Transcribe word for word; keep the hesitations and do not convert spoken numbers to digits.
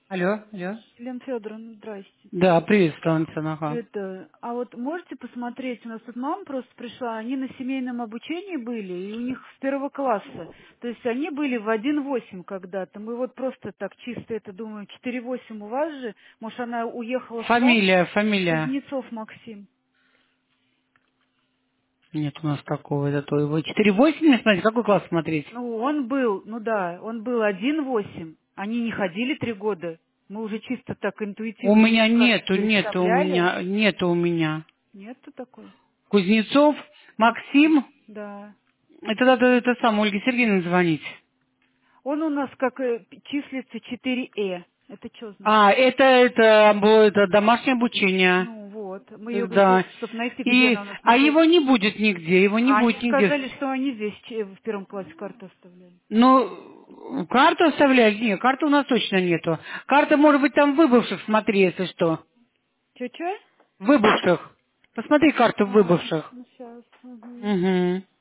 Алло, алло. Елена Федоровна, здрасте. Да, приветствую, Антон, ага. Это, а вот можете посмотреть, у нас тут мама просто пришла, они на семейном обучении были, и у них с первого класса. То есть они были в один восемь когда-то. Мы вот просто так чисто это думаем, четыре восемь у вас же, может она уехала с вами? Фамилия, фамилия. Кузнецов Максим. Нет у нас такого, это то его. четыре восемь, смотрите, какой класс смотреть? Ну, он был, ну да, он был один восемь. Они не ходили три года. Мы уже чисто так У интуитивно меня немножко нету, нету у представляли. меня, нету у меня. Нету такой? Кузнецов, Максим, Да. это надо это сам Ольге Сергеевне звонить. Он у нас как э, числится четыре э. Это что значит? А, это, это, бо- это домашнее обучение. Ну вот, мы ее Да. просто, чтобы найти, где И, она у нас а находится. его не будет нигде, его не А они будет нигде. сказали, что они здесь че- в первом классе карту оставляли. Ну, карту оставляли? Нет, карты у нас точно нету. Карта может быть там выбывших, смотри, если что. Че-че? Выбывших. Посмотри карту А, выбывших. ну сейчас. Угу.